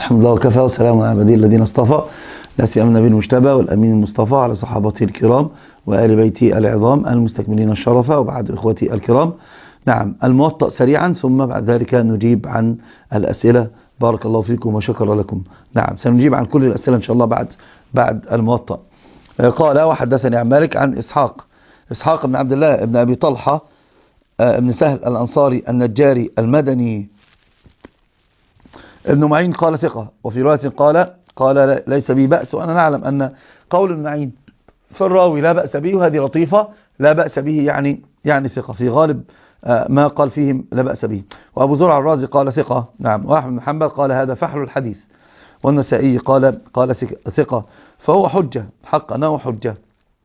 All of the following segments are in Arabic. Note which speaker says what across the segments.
Speaker 1: الحمد لله وكفى وسلام على عباده الذين اصطفى، لا سيما النبي المجتبى والأمين المصطفى على صحابته الكرام وآل بيته العظام المستكملين الشرف، وبعد إخوتي الكرام. نعم، الموطأ سريعا ثم بعد ذلك نجيب عن الأسئلة. بارك الله فيكم وشكر لكم. نعم، سنجيب عن كل الأسئلة إن شاء الله بعد الموطأ. قال وحدثني عن مالك عن إسحاق بن عبد الله بن أبي طلحة بن سهل الأنصاري النجاري المدني ابن معين قال ثقة، وفي رواية قال ليس بي بأس. وأنا نعلم أن قول ابن معين في الراوي لا بأس به، وهذه لطيفة، لا بأس به يعني ثقة في غالب ما قال فيهم لا بأس به. وأبو زرع الرازي قال ثقة. نعم، وأحمد بن حنبل قال هذا فحل الحديث، والنسائي قال ثقة، فهو حجة حقا، أنه حجة.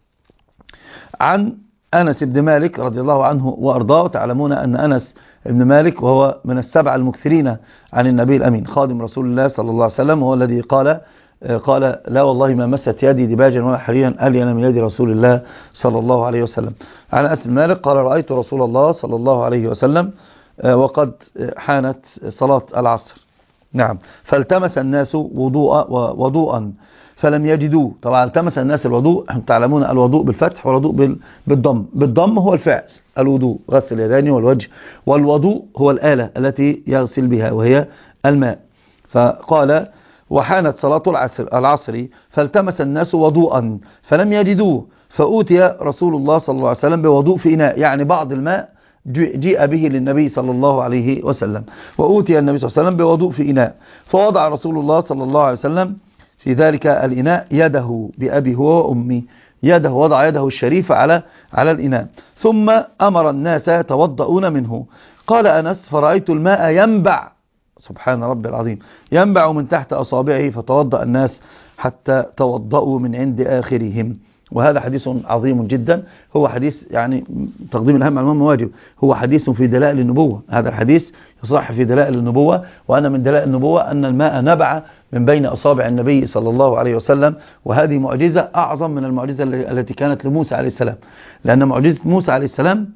Speaker 1: عن أنس بن مالك رضي الله عنه وأرضاه. تعلمون أن أنس ابن مالك وهو من السبع المكثرين عن النبي الأمين خادم رسول الله صلى الله عليه وسلم، وهو الذي قال لا والله ما مست يدي دباجا ولا حريرا ألين من يد رسول الله صلى الله عليه وسلم. عن أنس بن مالك قال رأيت رسول الله صلى الله عليه وسلم وقد حانت صلاة العصر. نعم، فالتمس الناس وضوءا فلم يجدوه. طبعا التمس الناس الوضوء، تعلمون الوضوء بالفتح والوضوء بالضم هو الفعل، الوضوء غسل اليدين والوجه، والوضوء هو الآلة التي يغسل بها وهي الماء. فقال وحانت صلاة العصر فالتمس الناس وضوءا فلم يجدوه، فأوتي رسول الله صلى الله عليه وسلم بوضوء في إناء، يعني بعض الماء جيء به للنبي صلى الله عليه وسلم، وأوتي النبي صلى الله عليه وسلم بوضوء في إناء، فوضع رسول الله صلى الله عليه وسلم في ذلك الإناء يده بأبي هو وأمي، وضع يده الشريفة على الإناء، ثم أمر الناس يتوضؤون منه. قال أنس فرأيت الماء ينبع، سبحان ربي العظيم، ينبع من تحت أصابعه، فتوضأ الناس حتى توضؤوا من عند آخرهم. وهذا حديث عظيم جدا، هو حديث يعني تقديم الأهم على المهم واجب، هو حديث في دلائل النبوة. هذا الحديث يصح في دلائل النبوة، وأن من دلائل النبوة أن الماء نبع من بين أصابع النبي صلى الله عليه وسلم، وهذه معجزة أعظم من المعجزة التي كانت لموسى عليه السلام، لأن معجزة موسى عليه السلام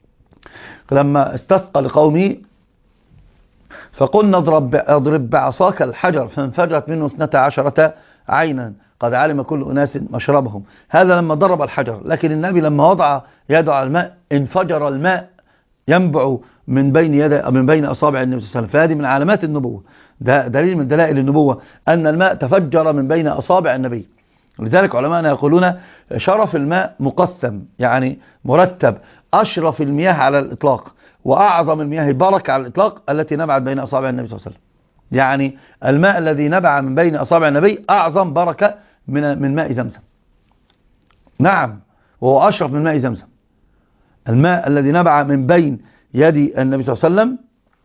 Speaker 1: لما استسقى لقومه فقلنا اضرب بعصاك الحجر فانفجرت منه 12 عينا قد علم كل أناس مشربهم. هذا لما ضرب الحجر، لكن النبي لما وضع يده على الماء انفجر الماء ينبع من بين أصابع النبي صلى الله عليه وسلم. فهذه من علامات النبوة، ده دليل من دلائل النبوة أن الماء تفجر من بين أصابع النبي. ولذلك علماءنا يقولون شرف الماء مقسم، يعني مرتب، أشرف المياه على الإطلاق وأعظم المياه بركة على الإطلاق التي نبعت بين أصابع النبي صلى الله عليه وسلم. يعني الماء الذي نبع من بين أصابع النبي أعظم بركة من ماء زمزم. نعم، وهو أشرف من ماء زمزم. الماء الذي نبع من بين يد النبي صلى الله عليه وسلم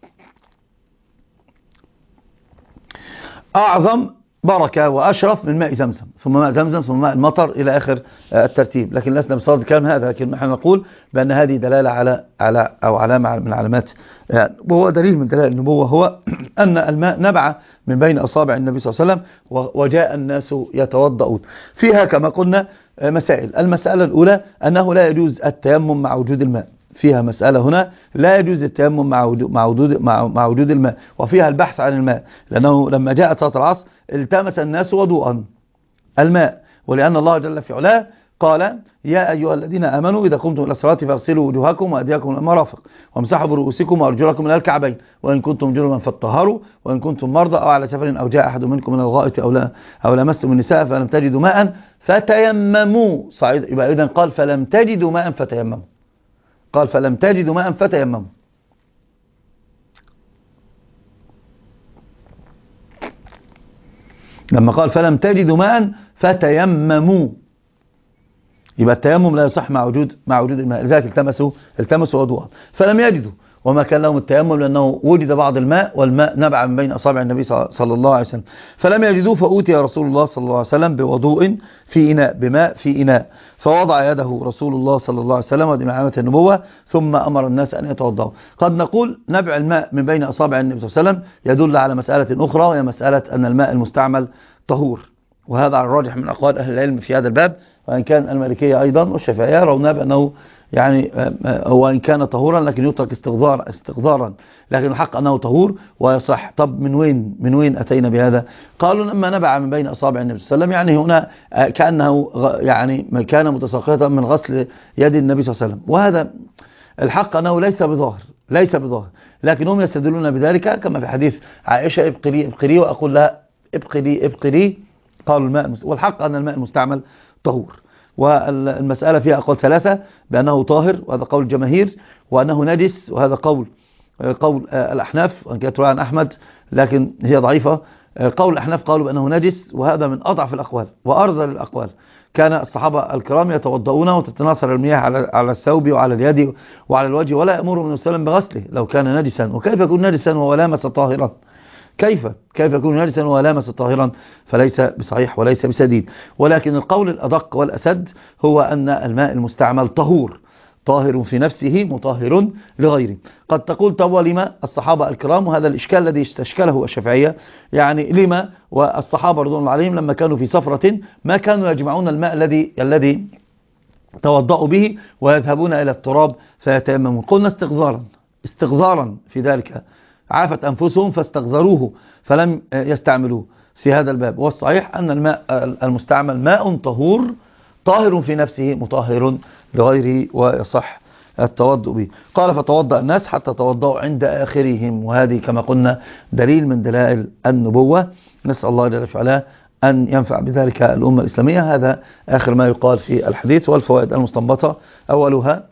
Speaker 1: أعظم بركة وأشرف من ماء زمزم، ثم ماء زمزم، ثم ماء المطر، إلى آخر الترتيب. لكن لسنا بصدد الكلام هذا، لكن نحن نقول بأن هذه دلالة على أو علامة من علامات، وهو دليل من دلائل النبوة، هو أن الماء نبع من بين أصابع النبي صلى الله عليه وسلم وجاء الناس يتوضؤون. فيها كما قلنا مسائل. المسألة الأولى أنه لا يجوز التيمم مع وجود الماء، فيها مسألة هنا لا يجوز التيمم مع وجود الماء، وفيها البحث عن الماء، لأنه لما جاءت صلاة العصر التمس الناس وضوءا الماء، ولأن الله جل في علاه قال يا أيها الذين آمنوا إذا قمتم إلى الصلاة فاغسلوا وجوهكم وأيديكم إلى المرافق وامسحوا برؤوسكم وأرجلكم إلى الكعبين وإن كنتم جنبا فاطهروا وإن كنتم مرضى أو على سفر أو جاء أحد منكم من الغائط أو لمستم النساء فلم تجدوا ماء فتيمموا صعيدا. يبقى إذن قال فلم تجدوا ماء فتيمموا، قال فلم تجدوا ماء فتيمموا. لما قال فلم تجدوا ماء فتيمموا، يبقى التيمم لا يصح مع وجود الماء، لذلك التمسوا وضوءا فلم يجدوا، وما كان لهم التيمم لأنه وجد بعض الماء، والماء نبع من بين أصابع النبي صلى الله عليه وسلم، فلم يجدوه، فأوتي رسول الله صلى الله عليه وسلم بوضوء في إناء، بماء في إناء، فوضع يده رسول الله صلى الله عليه وسلم، ودي من علامات النبوة، ثم أمر الناس أن يتوضأوا. قد نقول نبع الماء من بين أصابع النبي صلى الله عليه وسلم يدل على مسألة أخرى، وهي مسألة أن الماء المستعمل طهور، وهذا على الراجح من أقوال أهل العلم في هذا الباب، وإن كان المالكية أيضا والشافعية يرون بأنه يعني وإن كان طهورا لكن يترك استغضارا، لكن الحق أنه طهور ويصح. طب من وين أتينا بهذا؟ قالوا لما نبع من بين أصابع النبي صلى الله عليه وسلم، يعني هنا كأنه يعني كان متساقطا من غسل يد النبي صلى الله عليه وسلم، وهذا الحق أنه ليس بظاهر، لكن هم يستدلون بذلك كما في حديث عائشة: ابقي لي وأقول لها ابقي لي. قالوا الماء والحق أن الماء المستعمل طهور، والمسألة فيها أقوال ثلاثة: بأنه طاهر وهذا قول الجماهير، وأنه نجس وهذا قول الأحناف، وأن كانت رواية عن أحمد لكن هي ضعيفة. قول الأحناف قالوا بأنه نجس، وهذا من أضعف الأقوال وأرذل الأقوال. كان الصحابة الكرام يتوضؤون وتتناثر المياه على الثوب وعلى اليد وعلى الوجه، ولا يأمر النبي صلى الله عليه وسلم بغسله لو كان نجسا. وكيف يكون نجسا وهو لامس طاهرا؟ كيف يكون نجسا وهو لامس طاهرا؟ فليس بصحيح وليس بسديد. ولكن القول الأدق والأسد هو أن الماء المستعمل طاهر في نفسه مطهر لغيره. قد تقول: طب ولما الصحابة الكرام؟ وهذا الإشكال الذي استشكله الشافعية، يعني لما والصحابة رضوان الله عليهم لما كانوا في سفرة ما كانوا يجمعون الماء الذي توضأوا به ويذهبون إلى التراب فيتيممون؟ قلنا استغذارا في ذلك، عافت أنفسهم فاستغذروه فلم يستعملوه في هذا الباب. والصحيح أن الماء المستعمل ماء طاهر في نفسه مطهر لغيره ويصح التوضؤ به. قال: فتوضأ الناس حتى توضأوا عند آخرهم، وهذه كما قلنا دليل من دلائل النبوة. نسأل الله جل وعلا أن ينفع بذلك الأمة الإسلامية. هذا آخر ما يقال في الحديث. والفوائد المستنبطة: أولها: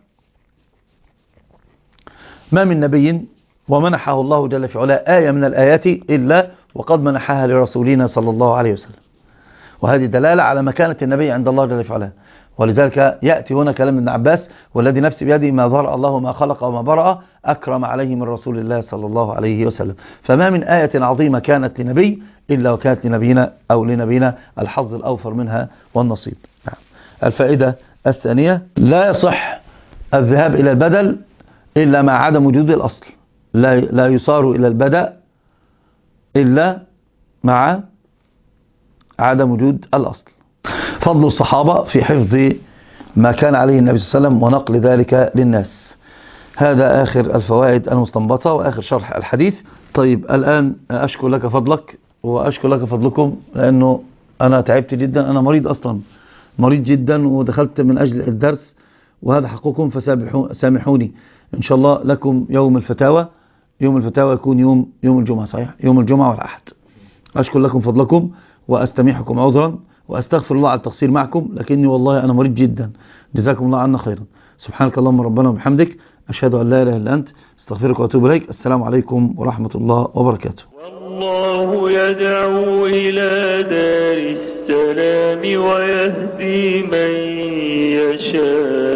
Speaker 1: ما من نبي ومنحه الله جل وعلا آية من الآيات إلا وقد منحها لرسولنا صلى الله عليه وسلم، وهذه دلالة على مكانة النبي عند الله جل وعلا. ولذلك يأتي هنا كلام ابن عباس: والذي نفسي بيده ما ذرأ الله ما خلق وما برأ أكرم عليه من رسول الله صلى الله عليه وسلم. فما من آية عظيمة كانت لنبي إلا وكانت لنبينا الحظ الأوفر منها والنصيب. الفائدة الثانية: لا يصح الذهاب إلى البدل إلا مع عدم وجود الأصل. لا يصار إلى البدء إلا مع عدم وجود الأصل. فضل الصحابة في حفظ ما كان عليه النبي صلى الله عليه وسلم ونقل ذلك للناس. هذا آخر الفوائد المستنبطة وآخر شرح الحديث. طيب الآن أشكر لك فضلك وأشكر لك فضلكم، لأنه أنا تعبت جدا، أنا مريض أصلا، مريض جدا، ودخلت من أجل الدرس، وهذا حقكم فسامحوني. إن شاء الله لكم يوم الفتاوى يكون يوم الجمعة، صحيح؟ يوم الجمعة والأحد. أشكر لكم فضلكم وأستميحكم عذرا وأستغفر الله على التقصير معكم، لكني والله أنا مريض جدا. جزاكم الله عنا خيرا. سبحانك اللهم ربنا وبحمدك، أشهد أن لا إله إلا أنت، استغفرك وأتوب إليك. السلام عليكم ورحمة الله وبركاته.
Speaker 2: والله يدعو إلى دار السلام ويهدي من يشاء